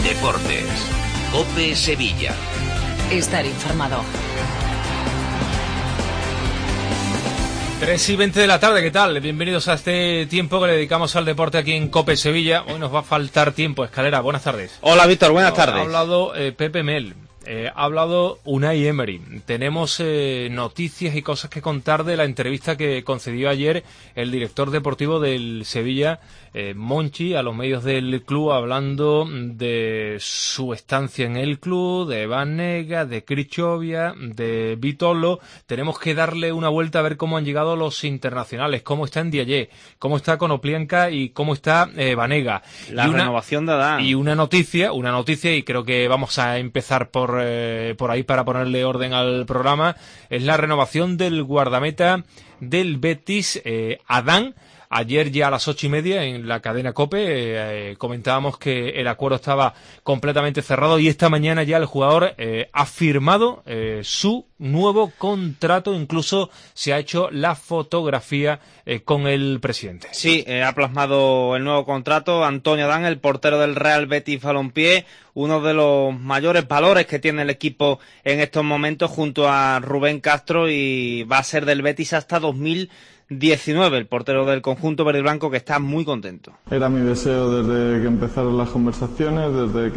Deportes. COPE Sevilla. Estar informado. 3:20 de la tarde, ¿qué tal? Bienvenidos a este tiempo que le dedicamos al deporte aquí en COPE Sevilla. Hoy nos va a faltar tiempo. Escalera, buenas tardes. Hola Víctor, buenas tardes. Ha hablado Pepe Mel, ha hablado Unai Emery. Tenemos noticias y cosas que contar de la entrevista que concedió ayer el director deportivo del Sevilla, Monchi, a los medios del club, hablando de su estancia en el club, de Vanega, de Krichovia, de Vitolo. Tenemos que darle una vuelta a ver cómo han llegado los internacionales, cómo está Ndiaye, cómo está Konoplyanka y cómo está Vanega. La renovación de Adán. Y una noticia, y creo que vamos a empezar por ahí para ponerle orden al programa, es la renovación del guardameta del Betis, Adán. Ayer ya a las 8:30 en la cadena COPE comentábamos que el acuerdo estaba completamente cerrado y esta mañana ya el jugador ha firmado su nuevo contrato, incluso se ha hecho la fotografía con el presidente. Sí, ha plasmado el nuevo contrato Antonio Adán, el portero del Real Betis Balompié, uno de los mayores valores que tiene el equipo en estos momentos junto a Rubén Castro, y va a ser del Betis hasta 2019, el portero del conjunto verde y blanco, que está muy contento. Era mi deseo desde que empezaron las conversaciones, desde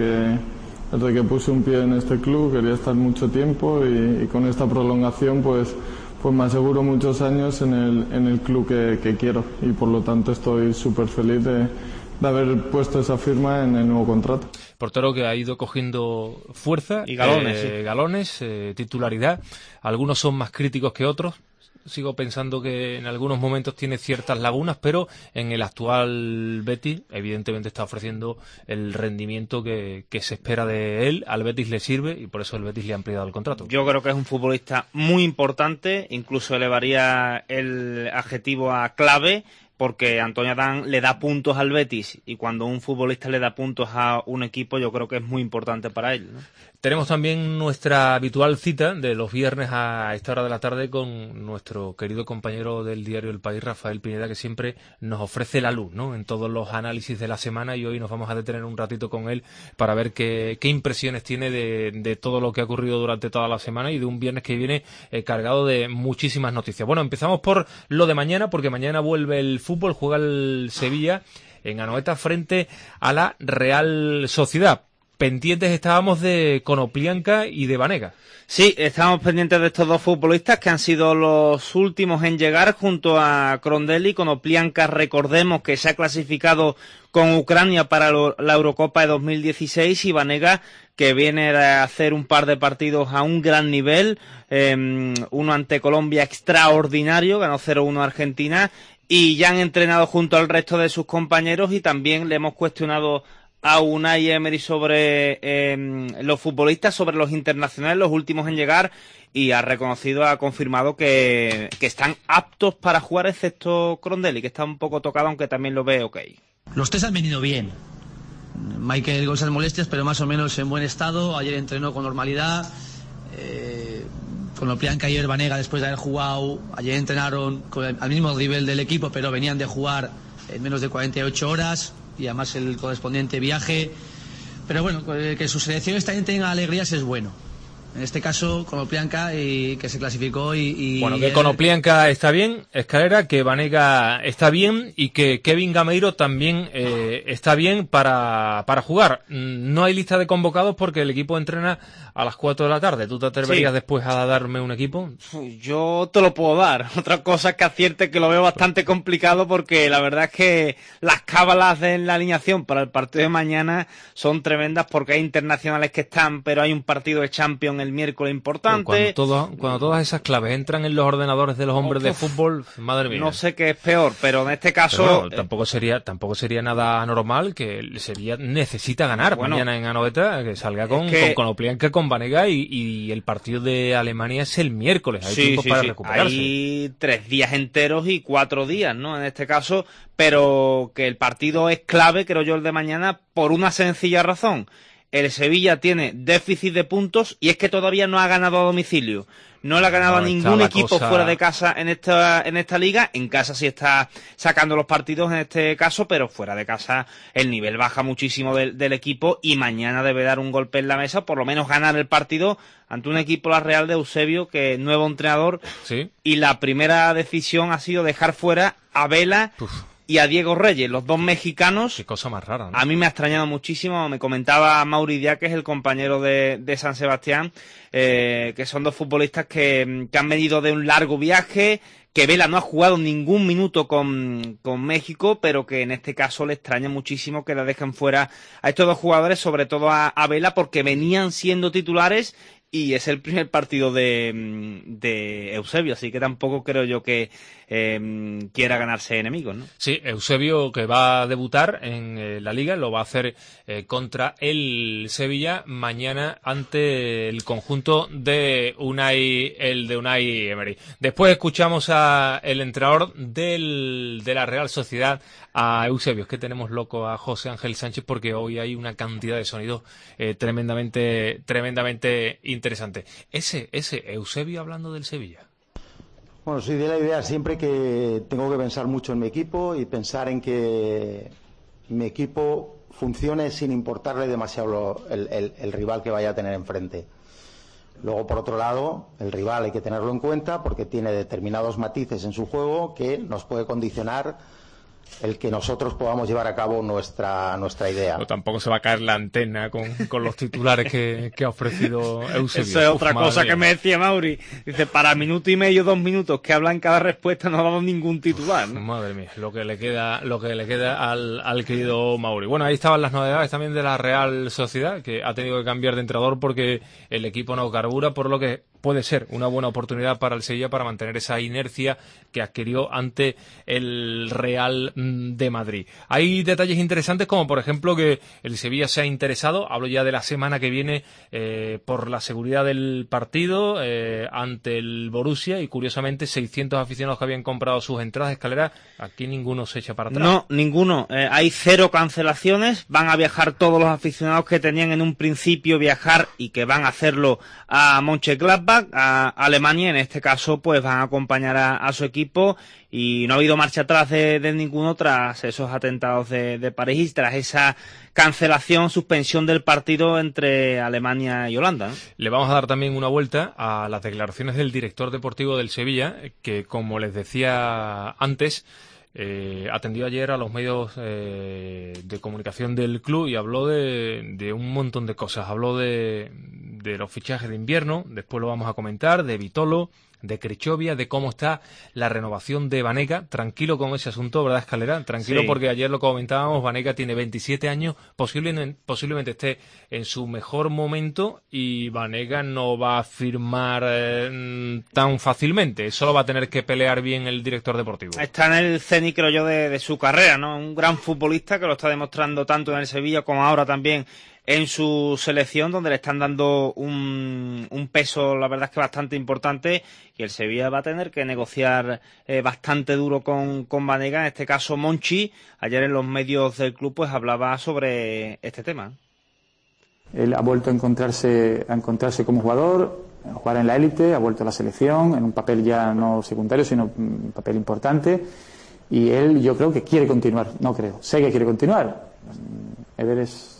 que puse un pie en este club. Quería estar mucho tiempo y con esta prolongación pues me aseguro muchos años en el club que quiero, y por lo tanto estoy súper feliz de haber puesto esa firma en el nuevo contrato. Portero que ha ido cogiendo fuerza y galones, titularidad. Algunos son más críticos que otros. Sigo pensando que en algunos momentos tiene ciertas lagunas, pero en el actual Betis evidentemente está ofreciendo el rendimiento que se espera de él. Al Betis le sirve y por eso el Betis le ha ampliado el contrato. Yo creo que es un futbolista muy importante, incluso elevaría el adjetivo a clave, porque Antonio Adán le da puntos al Betis, y cuando un futbolista le da puntos a un equipo, yo creo que es muy importante para él, ¿no? Tenemos también nuestra habitual cita de los viernes a esta hora de la tarde con nuestro querido compañero del diario El País, Rafael Pineda, que siempre nos ofrece la luz, ¿no?, en todos los análisis de la semana, y hoy nos vamos a detener un ratito con él para ver qué impresiones tiene de todo lo que ha ocurrido durante toda la semana y de un viernes que viene cargado de muchísimas noticias. Bueno, empezamos por lo de mañana, porque mañana vuelve el fútbol, juega el Sevilla en Anoeta frente a la Real Sociedad. Pendientes estábamos de Konoplyanka y de Vanega. Sí, estábamos pendientes de estos dos futbolistas que han sido los últimos en llegar junto a Crondelli. Konoplyanka, recordemos que se ha clasificado con Ucrania para la Eurocopa de 2016, y Vanega, que viene a hacer un par de partidos a un gran nivel, uno ante Colombia extraordinario, ganó 0-1 a Argentina, y ya han entrenado junto al resto de sus compañeros, y también le hemos cuestionado a Unai Emery sobre los futbolistas, sobre los internacionales, los últimos en llegar, y ha confirmado que están aptos para jugar, excepto Crondelli, que está un poco tocado, aunque también lo ve ok. Los tres han venido bien. Michael con esas molestias, pero más o menos en buen estado. Ayer entrenó con normalidad. Konoplyanka y Vanega, después de haber jugado, ayer entrenaron al mismo nivel del equipo, pero venían de jugar en menos de 48 horas. Y además el correspondiente viaje. Pero bueno, que sus selecciones también tengan alegrías es bueno. En este caso, Konoplyanka, que se clasificó Bueno, que Konoplyanka está bien, Escalera, que Vanega está bien y que Kevin Gameiro también está bien para jugar. No hay lista de convocados porque el equipo entrena a las 4 de la tarde. ¿Tú te atreverías después a darme un equipo? Yo te lo puedo dar. Otra cosa es que acierte, que lo veo bastante complicado, porque la verdad es que las cábalas de la alineación para el partido de mañana son tremendas, porque hay internacionales que están, pero hay un partido de Champions el miércoles importante. Cuando todas esas claves entran en los ordenadores de los hombres de fútbol, madre mía. No sé qué es peor, pero en este caso... Bueno, tampoco sería nada normal, que el Sevilla necesita ganar mañana en Anoeta, que salga con Konoplyanka, con Vanega, y el partido de Alemania es el miércoles. Hay tiempo para recuperarse. Hay 3 días enteros y 4 días, ¿no?, en este caso, pero que el partido es clave, creo yo, el de mañana, por una sencilla razón. El Sevilla tiene déficit de puntos y es que todavía no ha ganado a domicilio. No le ha ganado a ningún equipo fuera de casa en esta liga. En casa sí está sacando los partidos en este caso, pero fuera de casa el nivel baja muchísimo del equipo y mañana debe dar un golpe en la mesa, por lo menos ganar el partido ante un equipo, la Real de Eusebio, que es nuevo entrenador. ¿Sí? Y la primera decisión ha sido dejar fuera a Vela y a Diego Reyes, los dos mexicanos. Qué cosa más rara, ¿no? A mí me ha extrañado muchísimo. Me comentaba Mauri Díaz, que es el compañero de San Sebastián, que son dos futbolistas que han venido de un largo viaje, que Vela no ha jugado ningún minuto con México, pero que en este caso le extraña muchísimo que la dejen fuera a estos dos jugadores, sobre todo a Vela, porque venían siendo titulares y es el primer partido de Eusebio, así que tampoco creo yo que quiera ganarse enemigos, ¿no? Sí, Eusebio, que va a debutar en la Liga, lo va a hacer contra el Sevilla mañana ante el conjunto de Unai Emery. Después escuchamos a el entrenador de la Real Sociedad, a Eusebio. Es que tenemos loco a José Ángel Sánchez porque hoy hay una cantidad de sonidos tremendamente interesante. Ese Eusebio hablando del Sevilla. Bueno, soy de la idea siempre que tengo que pensar mucho en mi equipo y pensar en que mi equipo funcione sin importarle demasiado el rival que vaya a tener enfrente. Luego, por otro lado, el rival hay que tenerlo en cuenta porque tiene determinados matices en su juego que nos puede condicionar el que nosotros podamos llevar a cabo nuestra idea. Pero tampoco se va a caer la antena con los titulares que ha ofrecido Eusebio. Eso es otra cosa que me decía Mauri. Dice, para minuto y medio, 2 minutos que hablan cada respuesta no ha dado ningún titular, ¿no? Madre mía, lo que le queda al querido Mauri. Bueno, ahí estaban las novedades también de la Real Sociedad, que ha tenido que cambiar de entrenador porque el equipo no carbura, por lo que puede ser una buena oportunidad para el Sevilla para mantener esa inercia que adquirió ante el Real de Madrid. Hay detalles interesantes como por ejemplo que el Sevilla se ha interesado, hablo ya de la semana que viene, por la seguridad del partido ante el Borussia, y curiosamente 600 aficionados que habían comprado sus entradas de escalera, aquí ninguno se echa para atrás. No, ninguno. Hay 0 cancelaciones, van a viajar todos los aficionados que tenían en un principio viajar y que van a hacerlo a Mönchengladbach, a Alemania. En este caso pues van a acompañar a su equipo y no ha habido marcha atrás de ninguno tras esos atentados de París y tras esa cancelación, suspensión del partido entre Alemania y Holanda, ¿no? Le vamos a dar también una vuelta a las declaraciones del director deportivo del Sevilla, que como les decía antes, atendió ayer a los medios de comunicación del club y habló de un montón de cosas. Habló de los fichajes de invierno, después lo vamos a comentar, de Vitolo, de Crichovia, de cómo está la renovación de Banega. Tranquilo con ese asunto, ¿verdad, Escalera? Tranquilo, sí. Porque ayer lo comentábamos, Banega tiene 27 años, posiblemente esté en su mejor momento y Banega no va a firmar tan fácilmente. Eso lo va a tener que pelear bien el director deportivo. Está en el cenit, creo yo, de su carrera, ¿no? Un gran futbolista que lo está demostrando tanto en el Sevilla como ahora también en su selección, donde le están dando un peso, la verdad es que bastante importante, y el Sevilla va a tener que negociar bastante duro con Banega. En este caso Monchi, ayer en los medios del club pues hablaba sobre este tema. Él ha vuelto a encontrarse como jugador, a jugar en la élite, ha vuelto a la selección, en un papel ya no secundario, sino un papel importante, y él yo creo que quiere continuar, sé que quiere continuar. Eder es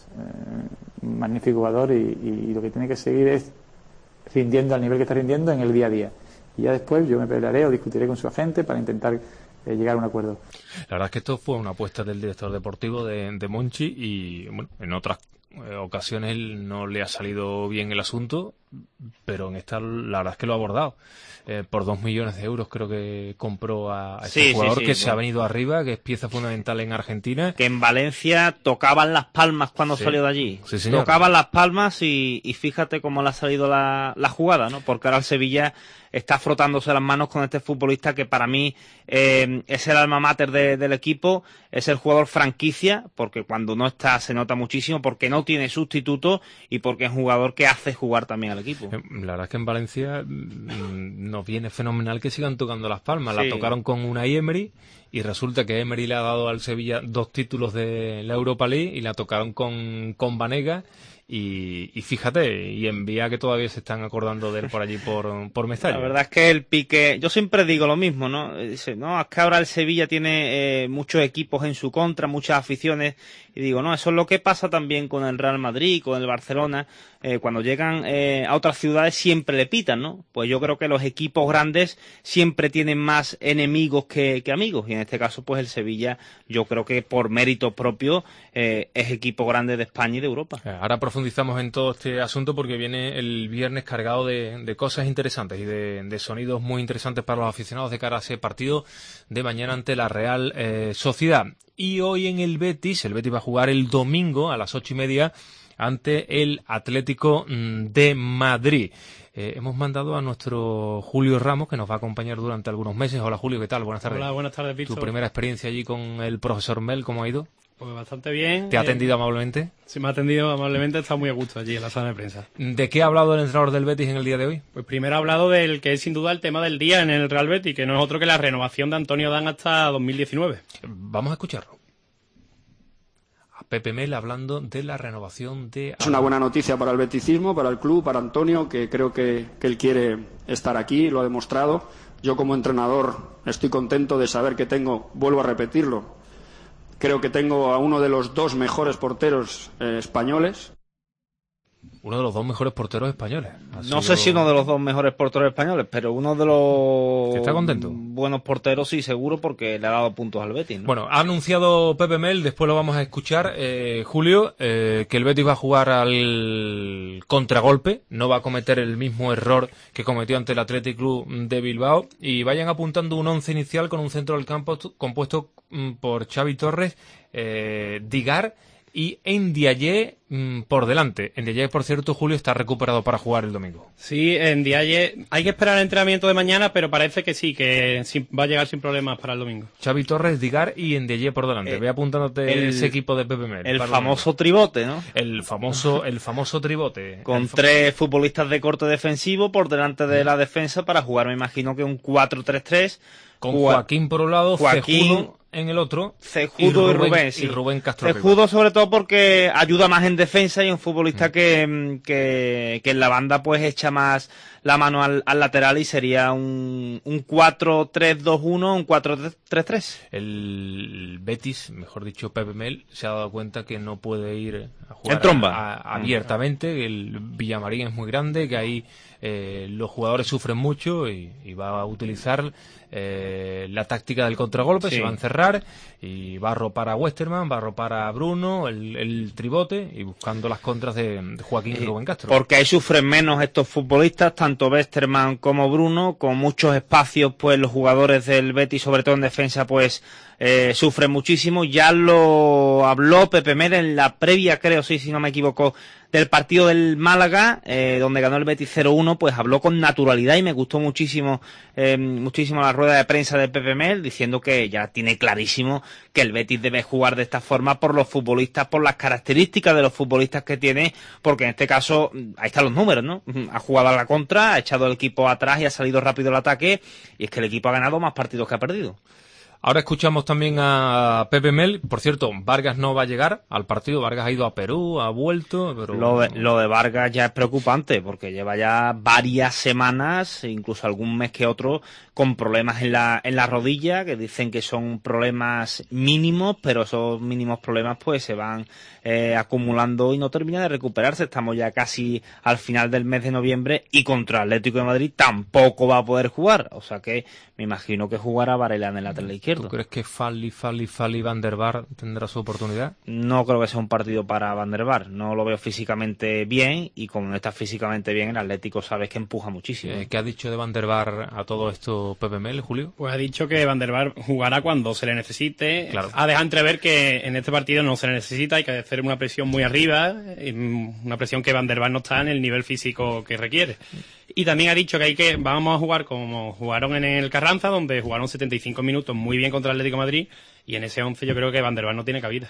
un magnífico jugador y lo que tiene que seguir es rindiendo al nivel que está rindiendo en el día a día. Y ya después yo me pelearé o discutiré con su agente para intentar llegar a un acuerdo. La verdad es que esto fue una apuesta del director deportivo de Monchi y bueno, en otras ocasiones no le ha salido bien el asunto, pero en esta la verdad es que lo ha abordado. Por 2 millones de euros creo que compró a ese jugador que se ha venido arriba, que es pieza fundamental en Argentina. Que en Valencia tocaban las palmas cuando salió de allí. Sí, señor. Tocaban las palmas y fíjate cómo le ha salido la jugada, ¿no? Porque ahora el Sevilla está frotándose las manos con este futbolista que para mí es el alma mater del equipo, es el jugador franquicia, porque cuando no está se nota muchísimo, porque no tiene sustituto y porque es un jugador que hace jugar también al equipo. La verdad es que en Valencia nos viene fenomenal que sigan tocando las palmas. La tocaron con Unai Emery y resulta que Emery le ha dado al Sevilla 2 títulos de la Europa League y la tocaron con Banega y fíjate, y envía que todavía se están acordando de él por allí por Mestalla. La verdad es que el Piqué, yo siempre digo lo mismo, ¿no? Dice, no, es que ahora el Sevilla tiene muchos equipos en su contra, muchas aficiones, y digo, no, eso es lo que pasa también con el Real Madrid, con el Barcelona, cuando llegan a otras ciudades siempre le pitan, ¿no? Pues yo creo que los equipos grandes siempre tienen más enemigos que amigos, y en este caso pues el Sevilla, yo creo que por mérito propio es equipo grande de España y de Europa. Ahora profundizamos en todo este asunto porque viene el viernes cargado de cosas interesantes y de sonidos muy interesantes para los aficionados de cara a ese partido de mañana ante la Real Sociedad. Y hoy en el Betis va a jugar el domingo a las 8:30 ante el Atlético de Madrid. Hemos mandado a nuestro Julio Ramos, que nos va a acompañar durante algunos meses. Hola Julio, ¿qué tal? Buenas tardes. Hola, buenas tardes, Víctor. ¿Tu primera experiencia allí con el profesor Mel, cómo ha ido? Pues bastante bien. ¿Te ha atendido amablemente? Sí, me ha atendido amablemente, está muy a gusto allí en la sala de prensa. ¿De qué ha hablado el entrenador del Betis en el día de hoy? Pues primero ha hablado del que es sin duda el tema del día en el Real Betis, que no es otro que la renovación de Antonio Dan hasta 2019. Vamos a escucharlo. A Pepe Mel hablando de la renovación de... Es una buena noticia para el beticismo, para el club, para Antonio, que creo que él quiere estar aquí, lo ha demostrado. Yo como entrenador estoy contento de saber que tengo, vuelvo a repetirlo, creo que tengo a uno de los dos mejores porteros españoles. Uno de los dos mejores porteros españoles. No sé si uno de los dos mejores porteros españoles, pero uno de los ¿está contento? Buenos porteros sí, seguro, porque le ha dado puntos al Betis, ¿no? Bueno, ha anunciado Pepe Mel, después lo vamos a escuchar, Julio, que el Betis va a jugar al contragolpe, no va a cometer el mismo error que cometió ante el Athletic Club de Bilbao, y vayan apuntando un once inicial con un centro del campo compuesto por Xavi Torres, Digar y Ndiaye por delante. Ndiaye, por cierto, Julio, está recuperado para jugar el domingo. Sí, Ndiaye, hay que esperar el entrenamiento de mañana, pero parece que sí, que va a llegar sin problemas para el domingo. Xavi Torres, Digar y Ndiaye por delante. Ve apuntándote ese equipo de Pepe Mel. El famoso tribote, ¿no? El famoso tribote. Con tres futbolistas de corte defensivo por delante de la defensa para jugar, me imagino que un 4-3-3. Con Joaquín por un lado, Cejudo en el otro, Cejudo y Rubén, sí. Y Rubén Castro. Cejudo sobre todo porque ayuda más en defensa y es un futbolista que en la banda pues echa más la mano al lateral y sería un 4-3-2-1, un 4-3-3. El Betis, mejor dicho Pepe Mel, se ha dado cuenta que no puede ir a jugar en tromba abiertamente, que el Villamarín es muy grande, que ahí los jugadores sufren mucho y va a utilizar la táctica del contragolpe, sí. Se va a encerrar y va a arropar a Westerman, va a arropar a Bruno, el tribote y buscando las contras de Joaquín y Rubén Castro. Porque ahí sufren menos estos futbolistas, tanto Westerman como Bruno, con muchos espacios, pues los jugadores del Betis, sobre todo en defensa, pues sufren muchísimo. Ya lo habló Pepe Mel en la previa, creo, sí, si no me equivoco, del partido del Málaga, donde ganó el Betis 0-1, pues habló con naturalidad y me gustó muchísimo la rueda de prensa de Pepe Mel, diciendo que ya tiene clarísimo que el Betis debe jugar de esta forma por los futbolistas, por las características de los futbolistas que tiene, porque en este caso, ahí están los números, ¿no? Ha jugado a la contra, ha echado el equipo atrás y ha salido rápido el ataque, y es que el equipo ha ganado más partidos que ha perdido. Ahora escuchamos también a Pepe Mel. Por cierto, Vargas no va a llegar al partido. Vargas ha ido a Perú, ha vuelto. Pero... Lo de Vargas ya es preocupante porque lleva ya varias semanas, incluso algún mes que otro, con problemas en la rodilla, que dicen que son problemas mínimos, pero esos mínimos problemas pues se van acumulando y no termina de recuperarse. Estamos ya casi al final del mes de noviembre y contra Atlético de Madrid tampoco va a poder jugar. O sea que me imagino que jugará Varela en el lateral izquierdo. ¿Tú crees que Fali Van der Vaart tendrá su oportunidad? No creo que sea un partido para Van der Vaart. No lo veo físicamente bien y como no está físicamente bien, el Atlético sabes que empuja muchísimo. ¿Qué ha dicho de Van der Vaart a todo esto Pepe Mel, Julio? Pues ha dicho que Van der Vaart jugará cuando se le necesite. Claro. Ha dejado entrever que en este partido no se le necesita, hay que hacer una presión muy arriba, una presión que Van der Vaart no está en el nivel físico que requiere. Y también ha dicho que vamos a jugar como jugaron en el Carranza, donde jugaron 75 minutos muy bien contra el Atlético de Madrid, y en ese 11 yo creo que Van der Vaart no tiene cabida.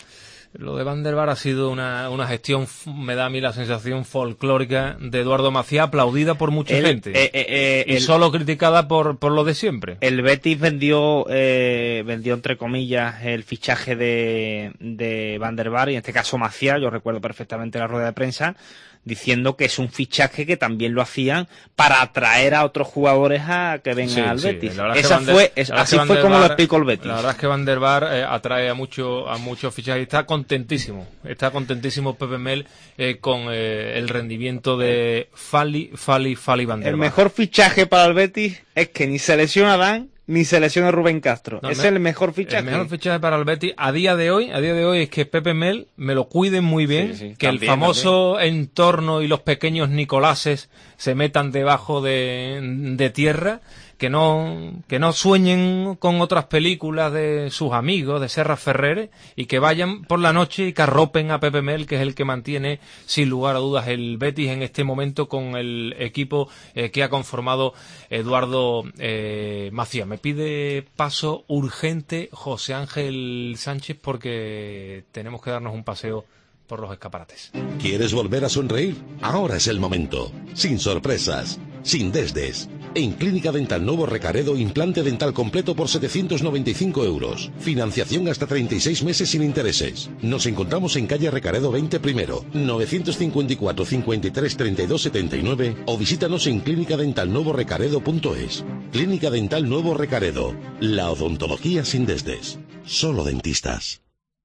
Lo de Van der Vaart ha sido una gestión, me da a mí la sensación folclórica de Eduardo Maciá, aplaudida por mucha gente y solo criticada por lo de siempre. El Betis vendió entre comillas el fichaje de Van der Vaart, y en este caso Maciá, yo recuerdo perfectamente la rueda de prensa, diciendo que es un fichaje que también lo hacían para atraer a otros jugadores a que vengan al Betis. Así fue como lo explicó el Betis. La verdad es que Van der Vaart atrae a muchos fichajes y está contentísimo Pepe Mel con el rendimiento de Fali Van der Vaart. El mejor fichaje para el Betis es que ni se lesiona Dan ni se lesiona Rubén Castro. Es el mejor fichaje. El mejor fichaje para el Betis a día de hoy es que Pepe Mel me lo cuiden muy bien, que también, el famoso entorno y los pequeños Nicolases se metan debajo de tierra, que no sueñen con otras películas de sus amigos, de Serra Ferrer, y que vayan por la noche y que arropen a Pepe Mel, que es el que mantiene sin lugar a dudas el Betis en este momento con el equipo que ha conformado Eduardo Maciá. Me pide paso urgente José Ángel Sánchez porque tenemos que darnos un paseo por los escaparates. ¿Quieres volver a sonreír? Ahora es el momento. Sin sorpresas, sin desdes. En Clínica Dental Nuevo Recaredo, implante dental completo por 795 €. Financiación hasta 36 meses sin intereses. Nos encontramos en calle Recaredo 20 primero, 954 53 32 79 o visítanos en clinicadentalnuevorecaredo.es. Clínica Dental Nuevo Recaredo. La odontología sin desdes. Solo dentistas.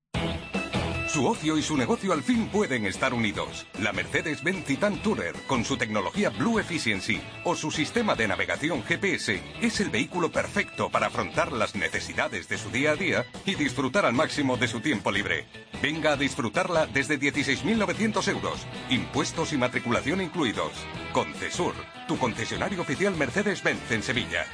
Su ocio y su negocio al fin pueden estar unidos. La Mercedes-Benz Titan Tourer, con su tecnología Blue Efficiency o su sistema de navegación GPS, es el vehículo perfecto para afrontar las necesidades de su día a día y disfrutar al máximo de su tiempo libre. Venga a disfrutarla desde 16.900 €, impuestos y matriculación incluidos. Concesur, tu concesionario oficial Mercedes-Benz en Sevilla.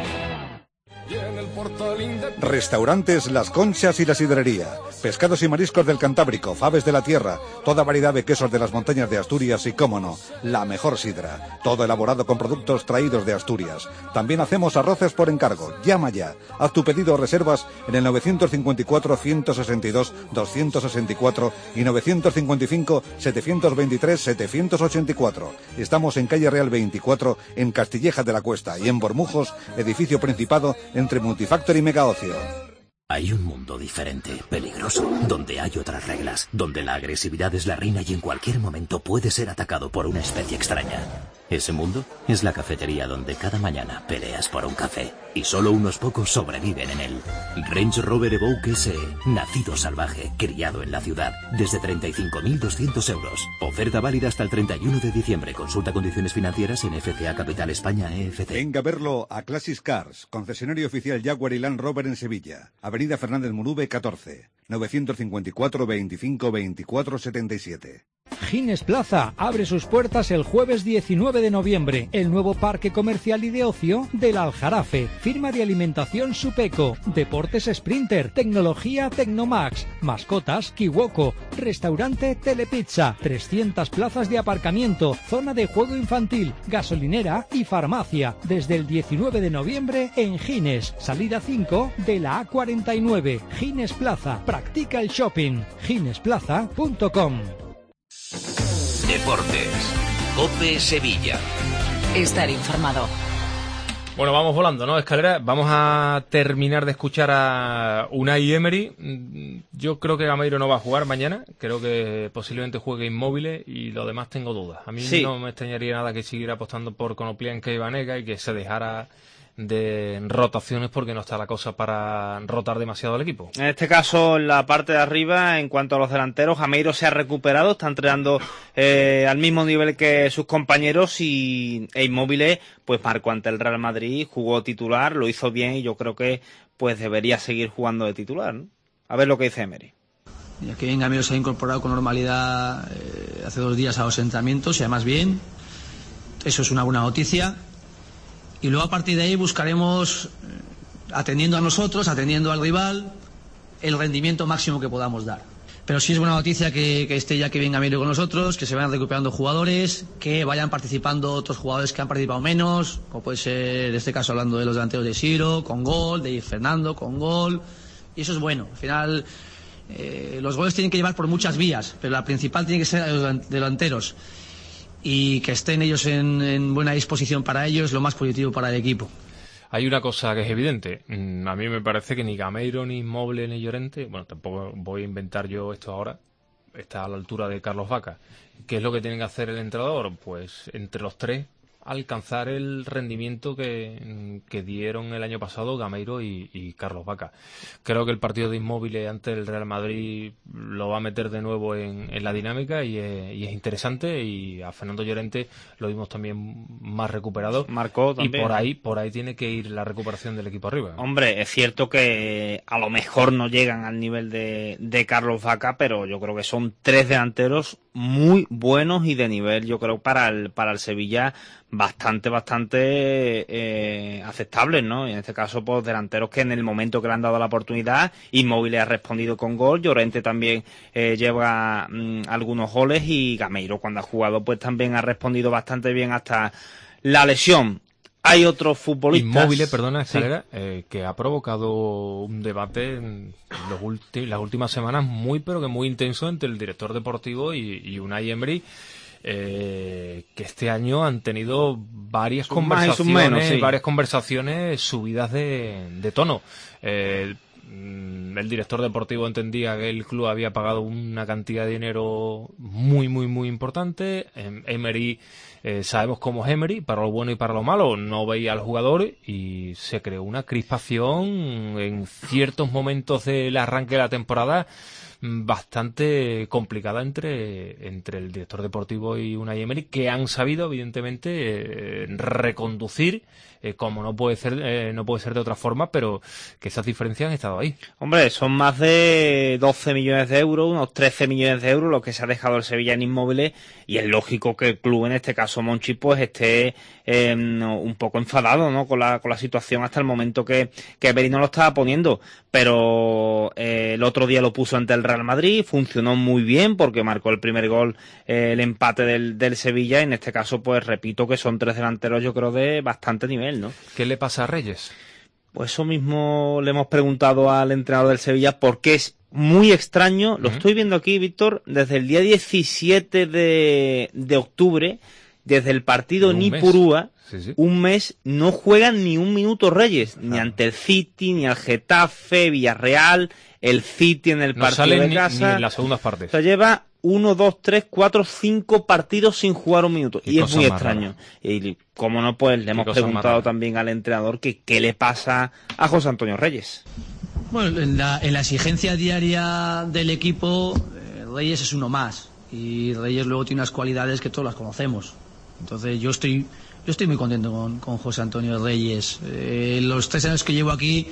Restaurantes Las Conchas y la Sidrería. Pescados y mariscos del Cantábrico, faves de la tierra, toda variedad de quesos de las montañas de Asturias y, cómo no, la mejor sidra. Todo elaborado con productos traídos de Asturias. También hacemos arroces por encargo. Llama ya. Haz tu pedido o reservas en el 954 162 264 y 955 723 784. Estamos en calle Real 24, en Castilleja de la Cuesta, y en Bormujos, edificio Principado, entre Multifactor y Mega Ocio. Hay un mundo diferente, peligroso, donde hay otras reglas, donde la agresividad es la reina y en cualquier momento puede ser atacado por una especie extraña. Ese mundo es la cafetería donde cada mañana peleas por un café y solo unos pocos sobreviven en él. Range Rover Evoque SE, nacido salvaje, criado en la ciudad, desde 35.200 €. Oferta válida hasta el 31 de diciembre. Consulta condiciones financieras en FCA Capital España EFC. Venga a verlo a Classic Cars, concesionario oficial Jaguar y Land Rover en Sevilla. Avenida Fernández Murube 14, 954 25 24 77. Gines Plaza abre sus puertas el jueves 19 de noviembre. El nuevo parque comercial y de ocio del Aljarafe. Firma de alimentación Supeco. Deportes Sprinter. Tecnología Tecnomax. Mascotas Kiwoko. Restaurante Telepizza. 300 plazas de aparcamiento. Zona de juego infantil. Gasolinera y farmacia. Desde el 19 de noviembre en Gines. Salida 5 de la A49. Gines Plaza. Practica el shopping. ginesplaza.com. Deportes. COPE Sevilla. Estar informado. Bueno, vamos volando, ¿no? Escalera, vamos a terminar de escuchar a Unai Emery. Yo creo que Gameiro no va a jugar mañana. Creo que posiblemente juegue Inmóvil y lo demás tengo dudas. A mí no me extrañaría nada que siguiera apostando por Konoplyanka y Banega y que se dejara de rotaciones porque no está la cosa para rotar demasiado el equipo. En este caso, en la parte de arriba, en cuanto a los delanteros, Gameiro se ha recuperado, está entrenando al mismo nivel que sus compañeros e Inmóvil pues marcó ante el Real Madrid, jugó titular, lo hizo bien y yo creo que pues debería seguir jugando de titular, ¿no? A ver lo que dice Emery. Ya que Gameiro se ha incorporado con normalidad hace 2 días a los entrenamientos y además bien, eso es una buena noticia. Y luego a partir de ahí buscaremos, atendiendo a nosotros, atendiendo al rival, el rendimiento máximo que podamos dar. Pero sí es buena noticia que esté ya Kevin Gameiro con nosotros, que se vayan recuperando jugadores, que vayan participando otros jugadores que han participado menos, como puede ser, en este caso hablando de los delanteros de Siro, con gol, de Fernando, con gol. Y eso es bueno. Al final los goles tienen que llevar por muchas vías, pero la principal tiene que ser a los delanteros. Y que estén ellos en buena disposición para ellos es lo más positivo para el equipo. Hay una cosa que es evidente. A mí me parece que ni Gameiro, ni Inmóvil, ni Llorente, bueno, tampoco voy a inventar yo esto ahora, está a la altura de Carlos Vaca. ¿Qué es lo que tiene que hacer el entrenador? Pues entre los tres alcanzar el rendimiento que dieron el año pasado Gameiro y Carlos Vaca. Creo que el partido de Inmóvil ante el Real Madrid lo va a meter de nuevo en la dinámica y es interesante, y a Fernando Llorente lo vimos también más recuperado. Marcó también. Y por ahí tiene que ir la recuperación del equipo arriba. Hombre, es cierto que a lo mejor no llegan al nivel de Carlos Vaca, pero yo creo que son tres delanteros muy buenos y de nivel, yo creo, para el Sevilla bastante aceptables, ¿no? Y en este caso, pues delanteros que en el momento que le han dado la oportunidad, Inmóvil ha respondido con gol, Llorente también lleva algunos goles, y Gameiro cuando ha jugado pues también ha respondido bastante bien hasta la lesión. Hay otros futbolistas... Inmóvil, perdona, Escalera, sí, que ha provocado un debate en las últimas semanas pero que muy intenso entre el director deportivo y Unai Emery, que este año han tenido varias conversaciones subidas de tono. El director deportivo entendía que el club había pagado una cantidad de dinero muy importante. Emery, sabemos cómo es Emery, para lo bueno y para lo malo, no veía al jugador, y se creó una crispación en ciertos momentos del arranque de la temporada bastante complicada entre el director deportivo y Unai Emery, que han sabido evidentemente reconducir, como no puede ser de otra forma, pero que esas diferencias han estado ahí. Hombre, son más de 12 millones de euros, unos 13 millones de euros lo que se ha dejado el Sevilla en inmóviles, y es lógico que el club, en este caso Monchi, pues esté un poco enfadado, ¿no?, con la situación hasta el momento que Emery no lo estaba poniendo, pero el otro día lo puso ante el Real Madrid, funcionó muy bien porque marcó el primer gol, el empate del Sevilla, y en este caso pues repito que son tres delanteros, yo creo, de bastante nivel, ¿no? ¿Qué le pasa a Reyes? Pues eso mismo le hemos preguntado al entrenador del Sevilla, porque es muy extraño, lo estoy viendo aquí, Víctor, desde el día 17 de octubre, desde el partido Nipurúa, un mes, no juegan ni un minuto Reyes, ni ante el City, ni al Getafe, Villarreal, el City en el partido de casa. Ni en las segundas partes. O sea, lleva 1, 2, 3, 4, 5 partidos sin jugar un minuto. Y es muy extraño. Y como no, pues le hemos preguntado también al entrenador que qué le pasa a José Antonio Reyes. Bueno, en la exigencia diaria del equipo, Reyes es uno más. Y Reyes luego tiene unas cualidades que todos las conocemos. Entonces yo estoy muy contento con José Antonio Reyes. Los 3 años que llevo aquí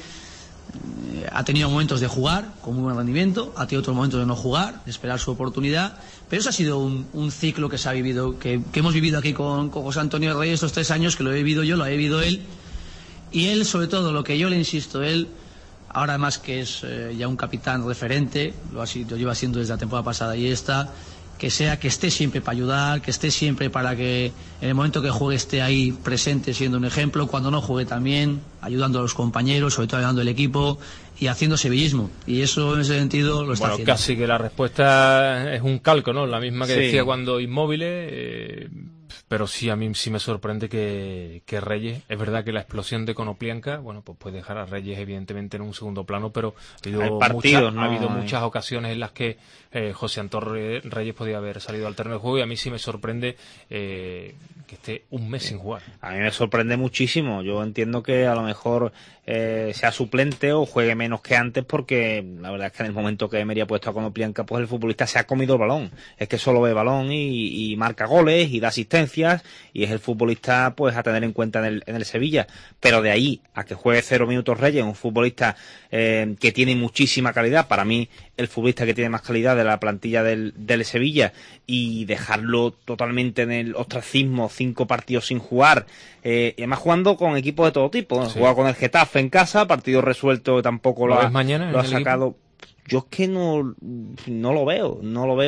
ha tenido momentos de jugar con muy buen rendimiento, ha tenido otros momentos de no jugar, de esperar su oportunidad, pero eso ha sido un ciclo que se ha vivido, que hemos vivido aquí con José Antonio Reyes estos 3 años, que lo he vivido yo, lo ha vivido él, y él, sobre todo, lo que yo le insisto, él, ahora además que es ya un capitán referente, lo lleva siendo desde la temporada pasada y esta, que esté siempre para ayudar, que esté siempre para que en el momento que juegue esté ahí presente, siendo un ejemplo, cuando no juegue también, ayudando a los compañeros, sobre todo ayudando al equipo y haciendo sevillismo. Y eso, en ese sentido, lo está haciendo. Bueno, casi que la respuesta es un calco, ¿no? La misma que decía cuando Inmóvil, pero sí, a mí sí me sorprende que Reyes, es verdad que la explosión de Konoplyanka, bueno, pues puede dejar a Reyes evidentemente en un segundo plano, pero ha habido muchas ocasiones en las que José Antonio Reyes podía haber salido al terreno de juego, y a mí sí me sorprende que esté un mes sin jugar. A mí me sorprende muchísimo. Yo entiendo que a lo mejor sea suplente o juegue menos que antes, porque la verdad es que en el momento que Emery ha puesto a Konoplyanka, pues el futbolista se ha comido el balón. Es que solo ve balón y marca goles y da asistencias, y es el futbolista pues a tener en cuenta en el Sevilla. Pero de ahí a que juegue 0 minutos Reyes, un futbolista que tiene muchísima calidad, para mí el futbolista que tiene más calidad de la plantilla del Sevilla, y dejarlo totalmente en el ostracismo, 5 partidos sin jugar, y además jugando con equipos de todo tipo. Sí. Jugado con el Getafe en casa, partido resuelto, tampoco lo ha sacado. yo es que no lo veo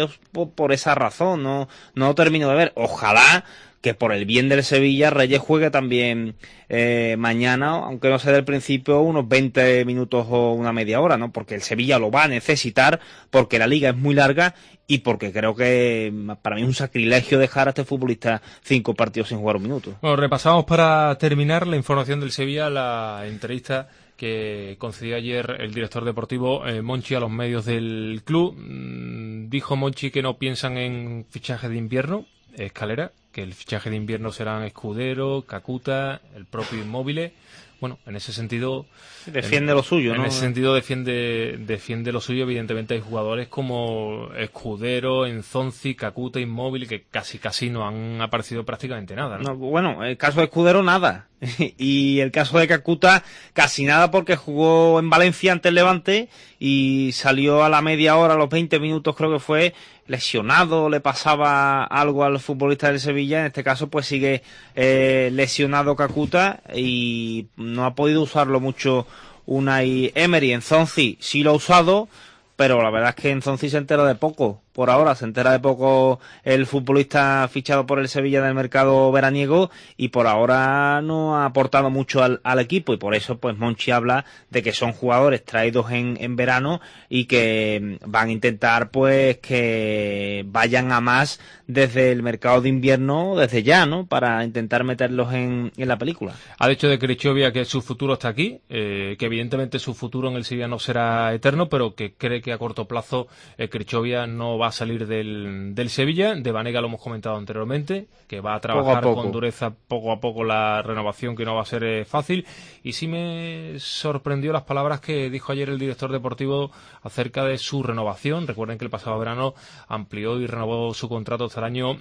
por esa razón, no lo termino de ver. Ojalá que por el bien del Sevilla Reyes juegue también mañana, aunque no sea del principio, unos 20 minutos o una media hora, ¿no? Porque el Sevilla lo va a necesitar, porque la liga es muy larga y porque creo que para mí es un sacrilegio dejar a este futbolista 5 partidos sin jugar un minuto. Bueno, repasamos para terminar la información del Sevilla, la entrevista que concedió ayer el director deportivo Monchi a los medios del club. Dijo Monchi que no piensan en fichaje de invierno, Escalera, que el fichaje de invierno serán Escudero, Kakuta, el propio Immobile. Bueno, en ese sentido defiende lo suyo, ¿no? En ese sentido defiende lo suyo. Evidentemente hay jugadores como Escudero, Enzonzi, Kakuta, Immobile, que casi no han aparecido prácticamente nada, ¿no? Bueno, el caso de Escudero nada. Y el caso de Kakuta casi nada, porque jugó en Valencia ante el Levante y salió a la media hora, a los 20 minutos creo que fue, lesionado, le pasaba algo al futbolista del Sevilla. En este caso pues sigue lesionado Kakuta y no ha podido usarlo mucho Unai Emery. Enzonzi sí lo ha usado, pero la verdad es que Enzonzi se entera de poco. Por ahora se entera de poco el futbolista fichado por el Sevilla del mercado veraniego, y por ahora no ha aportado mucho al equipo, y por eso pues Monchi habla de que son jugadores traídos en verano y que van a intentar pues que vayan a más desde el mercado de invierno, desde ya, ¿no? Para intentar meterlos en la película. Ha dicho de Krichovia que su futuro está aquí, que evidentemente su futuro en el Sevilla no será eterno, pero que cree que a corto plazo Krichovia no va a salir del Sevilla. De Banega lo hemos comentado anteriormente, que va a trabajar con dureza poco a poco la renovación, que no va a ser fácil. Y sí me sorprendió las palabras que dijo ayer el director deportivo acerca de su renovación. Recuerden que el pasado verano amplió y renovó su contrato hasta el año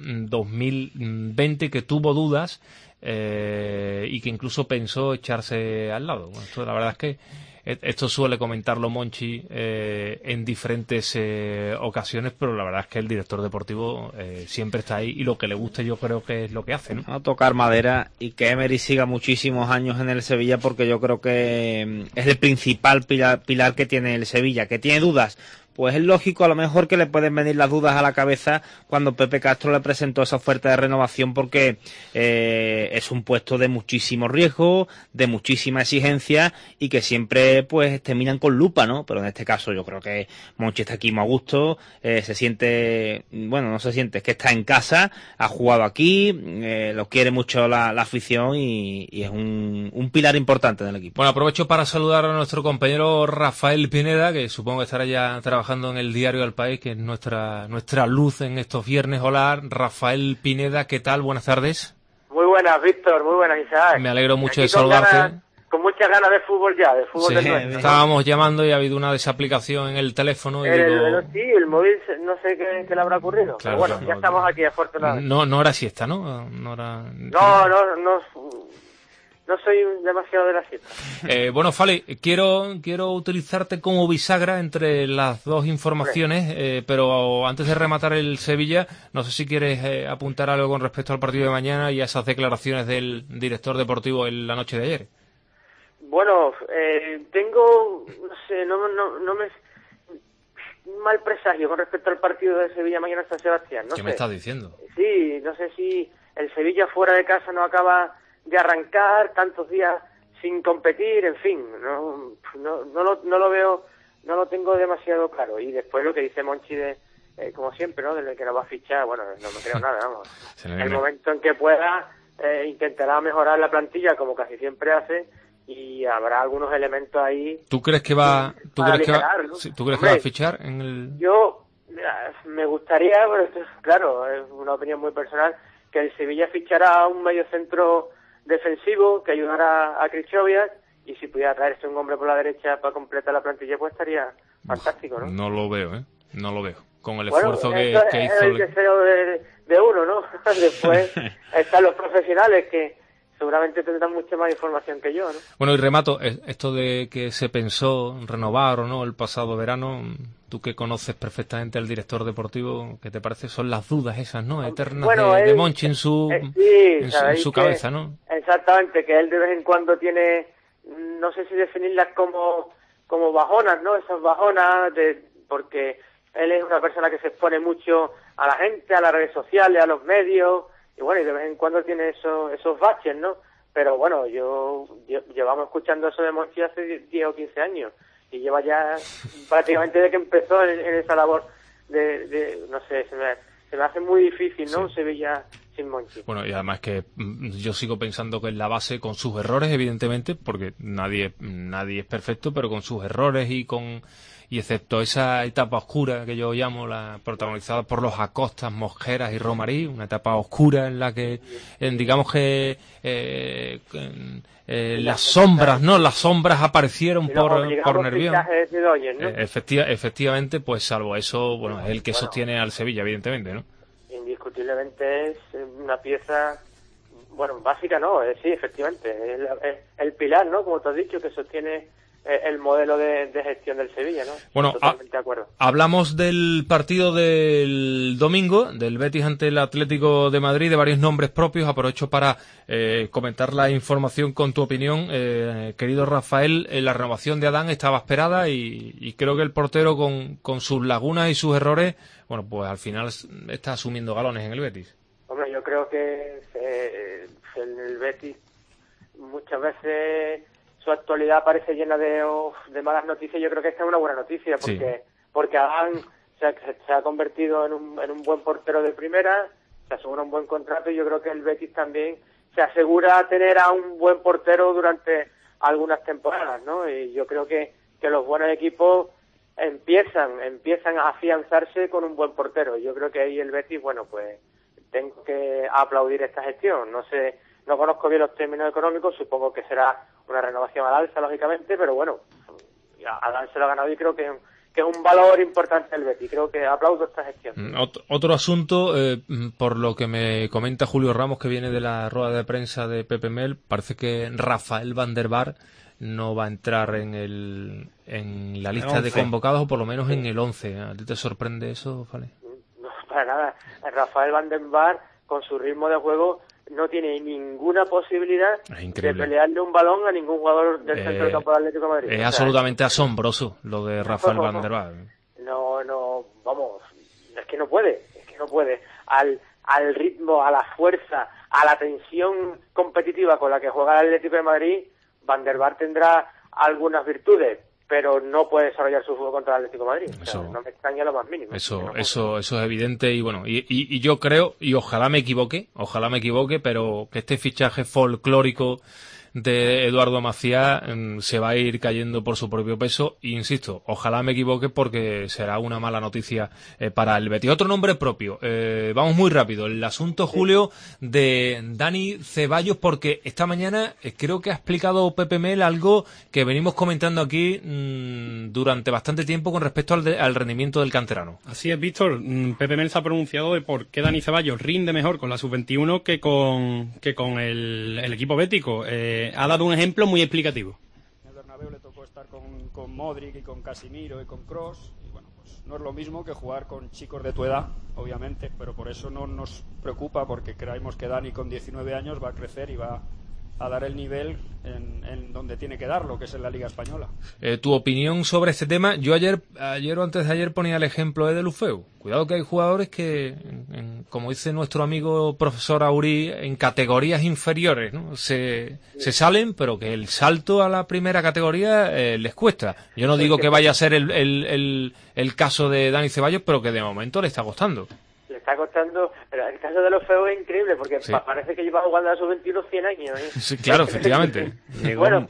2020, que tuvo dudas y que incluso pensó echarse al lado. Bueno, esto la verdad es que esto suele comentarlo Monchi en diferentes ocasiones, pero la verdad es que el director deportivo siempre está ahí, y lo que le guste yo creo que es lo que hace, ¿no? A tocar madera, y que Emery siga muchísimos años en el Sevilla, porque yo creo que es el principal pilar que tiene el Sevilla. Que tiene dudas, pues es lógico, a lo mejor que le pueden venir las dudas a la cabeza cuando Pepe Castro le presentó esa oferta de renovación, porque es un puesto de muchísimo riesgo, de muchísima exigencia, y que siempre pues te miran con lupa, ¿no? Pero en este caso yo creo que Monchi está aquí muy a gusto, se siente, bueno, no se siente, es que está en casa, ha jugado aquí, lo quiere mucho la afición, y es un pilar importante del equipo. Bueno, aprovecho para saludar a nuestro compañero Rafael Pineda, que supongo que estará ya trabajando en el diario El País, que es nuestra luz en estos viernes. Hola, Rafael Pineda, ¿qué tal? Buenas tardes. Muy buenas, Víctor, muy buenas, Isaac. Me alegro mucho de saludarte. Con muchas ganas de fútbol ya, de fútbol del nuestro. Estábamos llamando y ha habido una desaplicación en el teléfono. Y sí, el móvil, no sé qué le habrá ocurrido. Claro, pero bueno, ya estamos aquí, afortunadamente. No era siesta, ¿no? No era... No soy demasiado de la siesta. Bueno, Fali, quiero utilizarte como bisagra entre las dos informaciones, pero antes de rematar el Sevilla, no sé si quieres apuntar algo con respecto al partido de mañana y a esas declaraciones del director deportivo en la noche de ayer. Bueno, tengo, no sé, no me... un mal presagio con respecto al partido de Sevilla mañana en San Sebastián. ¿Qué me estás diciendo? Sí, no sé si el Sevilla fuera de casa no acaba de arrancar, tantos días sin competir, en fin, no lo veo, no lo tengo demasiado claro. Y después lo que dice Monchi como siempre, ¿no? Desde que nos va a fichar, bueno, no me creo nada, vamos. En el momento en que pueda, intentará mejorar la plantilla como casi siempre hace, y habrá algunos elementos ahí. ¿Tú crees que va, ¿tú crees que va a fichar en el...? Yo me gustaría, pero esto, claro, es una opinión muy personal, que el Sevilla fichara un mediocentro defensivo que ayudara a Krichovia, y si pudiera traerse un hombre por la derecha para completar la plantilla, pues estaría fantástico, ¿no? No lo veo, no lo veo. Con el esfuerzo que hizo... Es el deseo de uno, ¿no? Después están los profesionales que seguramente tendrán mucha más información que yo, ¿no? Bueno, y remato, esto de que se pensó renovar o no el pasado verano, tú que conoces perfectamente al director deportivo, ¿qué te parece? Son las dudas esas, ¿no? Eternas, bueno, de Monchi en su cabeza, ¿no? Exactamente, que él de vez en cuando tiene, no sé si definirlas como bajonas, ¿no? Esas bajonas de porque él es una persona que se expone mucho a la gente, a las redes sociales, a los medios, y bueno, y de vez en cuando tiene esos baches, ¿no? Pero bueno, llevamos escuchando eso de Monchi hace 10 o 15 años, y lleva ya prácticamente desde que empezó en esa labor no sé, se me hace muy difícil, ¿no? Sí. Sevilla sin Monchi. Bueno, y además que yo sigo pensando que en la base, con sus errores, evidentemente, porque nadie es perfecto, pero con sus errores y excepto esa etapa oscura que yo llamo, la protagonizada por los Acostas, Mosqueras y Romarí, una etapa oscura en la que, digamos que las sombras, ¿no? Las sombras aparecieron por Nervión. ¿No? Efectivamente, pues salvo eso, bueno, es el que sostiene al Sevilla, evidentemente, ¿no? Indiscutiblemente es una pieza, bueno, básica, ¿no? Sí, efectivamente, es el pilar, ¿no? Como tú has dicho, que sostiene el modelo de gestión del Sevilla, ¿no? Bueno, totalmente de acuerdo. Hablamos del partido del domingo, del Betis ante el Atlético de Madrid, de varios nombres propios. Aprovecho para comentar la información con tu opinión, querido Rafael. La renovación de Adán estaba esperada y creo que el portero con sus lagunas y sus errores, bueno, pues al final está asumiendo galones en el Betis. Hombre, yo creo que en el Betis muchas veces su actualidad parece llena de malas noticias. Yo creo que esta es una buena noticia porque Adán se ha convertido en un buen portero de primera, se asegura un buen contrato, y yo creo que el Betis también se asegura tener a un buen portero durante algunas temporadas, ¿no? Y yo creo que los buenos equipos empiezan a afianzarse con un buen portero. Yo creo que ahí el Betis, bueno, pues tengo que aplaudir esta gestión. No conozco bien los términos económicos, supongo que será una renovación al alza, lógicamente, pero bueno, Adán se lo ha ganado y creo que es un valor importante del Betis. Creo que aplaudo esta gestión. Otro asunto, por lo que me comenta Julio Ramos, que viene de la rueda de prensa de Pepe Mel, parece que Rafael Van der Vaart no va a entrar en la lista de convocados, o por lo menos en el 11. ¿A ti te sorprende eso, Fale? No, para nada. Rafael Van der Vaart, con su ritmo de juego, no tiene ninguna posibilidad de pelearle un balón a ningún jugador del centro del campo del Atlético de Madrid. Es absolutamente asombroso lo de Rafael Van der Vaart. No, vamos, es que no puede. Al ritmo, a la fuerza, a la tensión competitiva con la que juega el Atlético de Madrid, Van der Vaart tendrá algunas virtudes, pero no puede desarrollar su juego contra el Atlético de Madrid. No me extraña lo más mínimo. Eso es evidente, y bueno, y yo creo, y ojalá me equivoque, pero que este fichaje folclórico de Eduardo Maciá se va a ir cayendo por su propio peso, e insisto, ojalá me equivoque, porque será una mala noticia para el Betis. Otro nombre propio, vamos muy rápido, el asunto, Julio, de Dani Ceballos, porque esta mañana creo que ha explicado Pepe Mel algo que venimos comentando aquí durante bastante tiempo con respecto al rendimiento del canterano. Así es, Víctor. Pepe Mel se ha pronunciado de por qué Dani Ceballos rinde mejor con la sub-21 que con el equipo bético. Ha dado un ejemplo muy explicativo. En el Bernabéu le tocó estar con Modric y con Casemiro y con Kroos, y bueno, pues no es lo mismo que jugar con chicos de tu edad, obviamente, pero por eso no nos preocupa, porque creemos que Dani con 19 años va a crecer y va a dar el nivel en donde tiene que darlo, que es en la Liga Española. Tu opinión sobre este tema. Yo ayer o antes de ayer ponía el ejemplo de Deulofeu. Cuidado que hay jugadores que, como dice nuestro amigo profesor Aurí, en categorías inferiores, ¿no? Se salen, pero que el salto a la primera categoría les cuesta. Yo no digo que vaya a ser el caso de Dani Ceballos, pero que de momento le está costando. Le está costando, pero el caso de los feos es increíble, porque parece que lleva jugando a sus 21 100 años, ¿eh? Sí, claro, efectivamente. Bueno,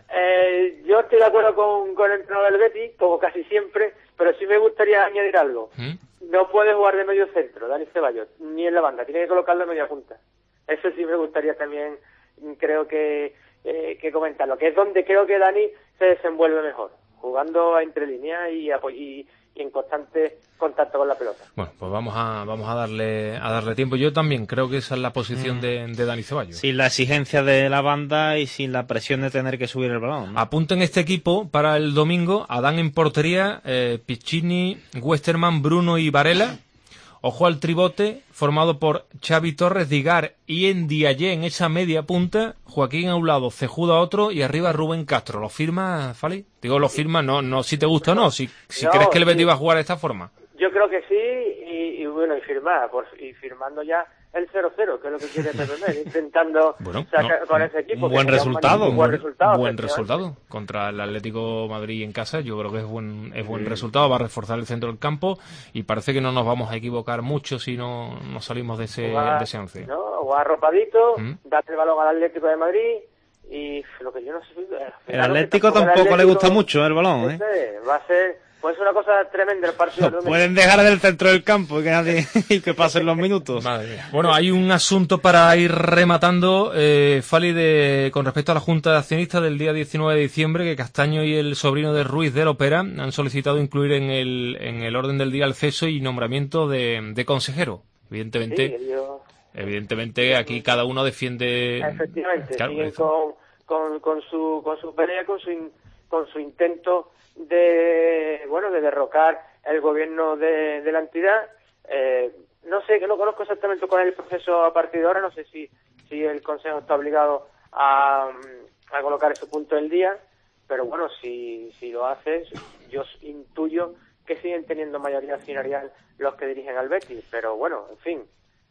yo estoy de acuerdo con el entrenador del Betis, como casi siempre, pero sí me gustaría añadir algo. No puede jugar de medio centro, Dani Ceballos, ni en la banda, tiene que colocarlo en media punta. Eso sí me gustaría también, creo que comentarlo, que es donde creo que Dani se desenvuelve mejor, jugando entre líneas y en constante contacto con la pelota. Bueno, pues vamos a darle tiempo. Yo también creo que esa es la posición de Dani Ceballos. Sin la exigencia de la banda y sin la presión de tener que subir el balón, ¿no? Apunten este equipo para el domingo: Adán en portería, Piccini, Westerman, Bruno y Varela, Ojo al tribote formado por Xavi Torres, Digar y Ndiaye en esa media punta, Joaquín a un lado, Cejudo a otro y arriba Rubén Castro. ¿Lo firma, Fali? Digo, lo firma, no si te gusta o no, si no, crees que el Betis va a jugar de esta forma. Yo creo que sí, y bueno, y firmar, y firmando ya el 0-0, que es lo que quiere Pepe Mel, intentando sacar con ese equipo. Un buen resultado contra el Atlético Madrid en casa. Yo creo que es buen resultado, va a reforzar el centro del campo y parece que no nos vamos a equivocar mucho si no salimos de ese once. ¿No? O arropadito, date el balón al Atlético de Madrid y lo que yo no sé... El Atlético tampoco le gusta mucho el balón, va a ser... Pues es una cosa tremenda el partido. Pueden dejar del centro del campo y que pasen los minutos. Madre mía. Bueno, hay un asunto para ir rematando, Fali, con respecto a la Junta de Accionistas del día 19 de diciembre, que Castaño y el sobrino de Ruiz de Lopera han solicitado incluir en el orden del día el ceso y nombramiento de consejero. Evidentemente aquí cada uno defiende... Efectivamente, siguen con su pelea, con su intento de derrocar el gobierno de la entidad. No sé, que no conozco exactamente cuál es el proceso a partir de ahora, no sé si el Consejo está obligado a colocar ese punto del día, pero bueno, si lo haces, yo intuyo que siguen teniendo mayoría accionarial los que dirigen al Betis, pero bueno, en fin,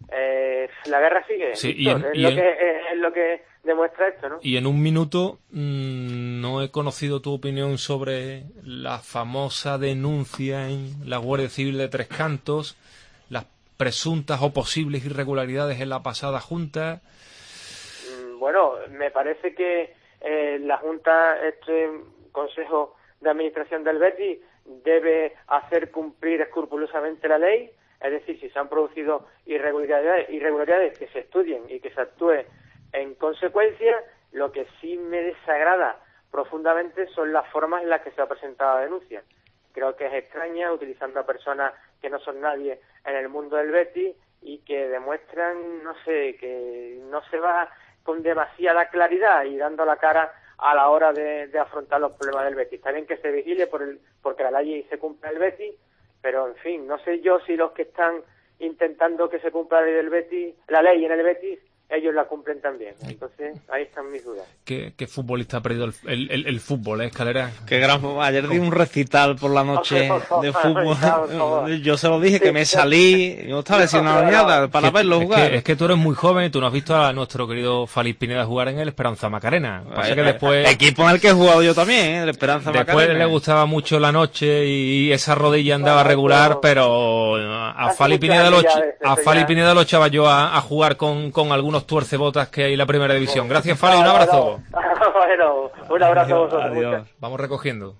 la guerra sigue, sí, es lo que demuestra esto, ¿no? Y en un minuto, no he conocido tu opinión sobre la famosa denuncia en la Guardia Civil de Tres Cantos, las presuntas o posibles irregularidades en la pasada Junta. Bueno, me parece que la Junta, este Consejo de Administración del Betis, debe hacer cumplir escrupulosamente la ley. Es decir, si se han producido irregularidades que se estudien y que se actúe en consecuencia. Lo que sí me desagrada profundamente son las formas en las que se ha presentado la denuncia. Creo que es extraña, utilizando a personas que no son nadie en el mundo del Betis y que demuestran, no sé, que no se va con demasiada claridad y dando la cara a la hora de afrontar los problemas del Betis. Está bien que se vigile porque la ley se cumpla el Betis, pero en fin, no sé yo si los que están intentando que se cumpla la ley en el Betis, ellos la cumplen también. Entonces, ahí están mis dudas. ¿Qué futbolista ha perdido el fútbol, Escalera? Ayer di un recital por la noche de fútbol. Yo se lo dije, que me salí, yo estaba lesionado para verlo jugar. Es que tú eres muy joven y tú no has visto a nuestro querido Fali Pineda jugar en el Esperanza Macarena. Pasa que después... Equipo en el que he jugado yo también, el Esperanza Macarena. Después le gustaba mucho la noche y esa rodilla andaba regular, pero a Fali Pineda lo echaba yo a jugar con algunos tuercebotas que hay en la primera división. Gracias, Fali, un abrazo. Bueno, un abrazo a vosotros. Adiós. Vamos recogiendo.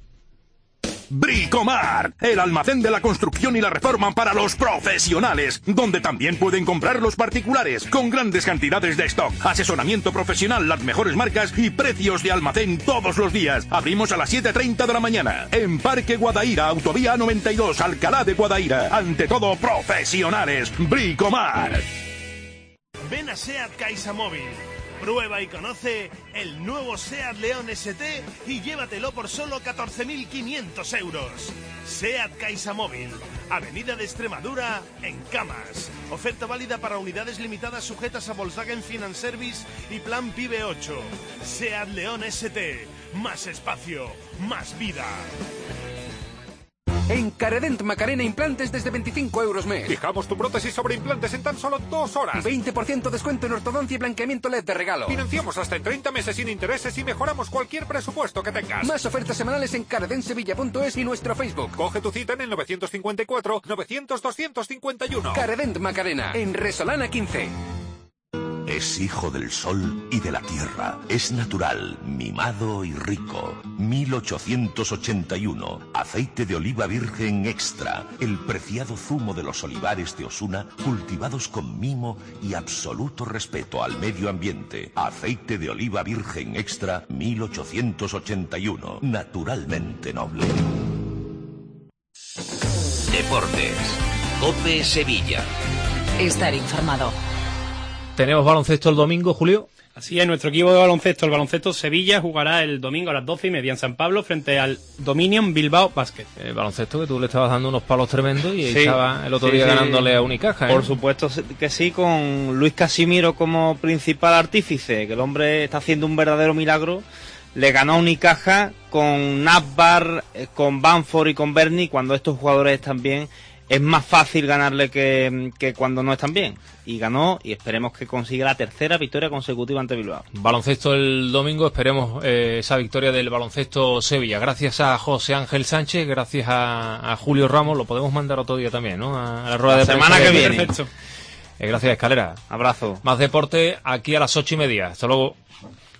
Bricomart, el almacén de la construcción y la reforma para los profesionales, donde también pueden comprar los particulares, con grandes cantidades de stock, asesoramiento profesional, las mejores marcas y precios de almacén todos los días. Abrimos a las 7:30 de la mañana, en Parque Guadaira, Autovía 92, Alcalá de Guadaira. Ante todo, profesionales. Bricomart. Ven a SEAT Caixa Móvil. Prueba y conoce el nuevo SEAT León ST y llévatelo por solo 14.500 euros. SEAT Caixa Móvil, Avenida de Extremadura, en Camas. Oferta válida para unidades limitadas sujetas a Volkswagen Finance Service y Plan PIB 8. SEAT León ST, más espacio, más vida. En Caredent Macarena Implantes desde 25 euros mes. Fijamos tu prótesis sobre implantes en tan solo 2 horas. 20% descuento en ortodoncia y blanqueamiento LED de regalo. Financiamos hasta en 30 meses sin intereses y mejoramos cualquier presupuesto que tengas. Más ofertas semanales en caredensevilla.es y nuestro Facebook. Coge tu cita en el 954 900 251. Caredent Macarena, en Resolana 15. Es hijo del sol y de la tierra. Es natural, mimado y rico. 1881. Aceite de oliva virgen extra. El preciado zumo de los olivares de Osuna, cultivados con mimo y absoluto respeto al medio ambiente. Aceite de oliva virgen extra, 1881. Naturalmente noble. Deportes. COPE Sevilla. Estar informado. ¿Tenemos baloncesto el domingo, Julio? Así es, nuestro equipo de baloncesto, el Baloncesto Sevilla, jugará el domingo a las 12:30 en San Pablo frente al Dominion Bilbao Basket. El baloncesto que tú le estabas dando unos palos tremendos y estaba el otro día ganándole a Unicaja. Por supuesto que sí, con Luis Casimiro como principal artífice, que el hombre está haciendo un verdadero milagro. Le ganó a Unicaja con Nasbar, con Banford y con Berni. Cuando estos jugadores están bien, es más fácil ganarle que cuando no están bien. Y ganó, y esperemos que consiga la tercera victoria consecutiva ante Bilbao. Baloncesto el domingo, esperemos esa victoria del Baloncesto Sevilla. Gracias a José Ángel Sánchez, gracias a Julio Ramos, lo podemos mandar otro día también, ¿no? A la rueda de prensa. Semana que viene. Perfecto. Gracias, Escalera. Abrazo. Más deporte aquí a las 8:30. Hasta luego.